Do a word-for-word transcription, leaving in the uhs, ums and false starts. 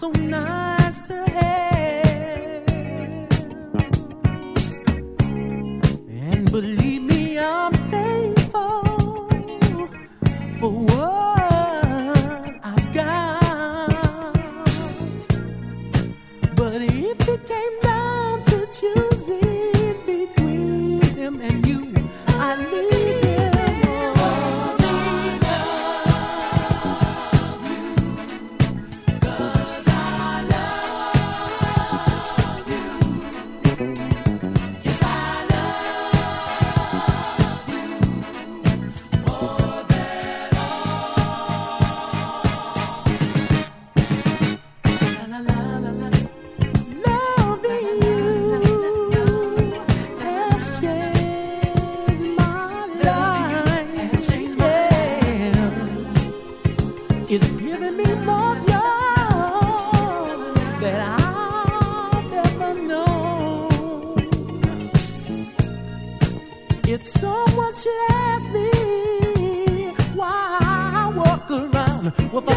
so nice to have. And believe me, I'm thankful for what I've got. But if it came down to choosing between them and you, I'd leave them. It's giving me more joy than I've ever known. If someone should ask me why I walk around with a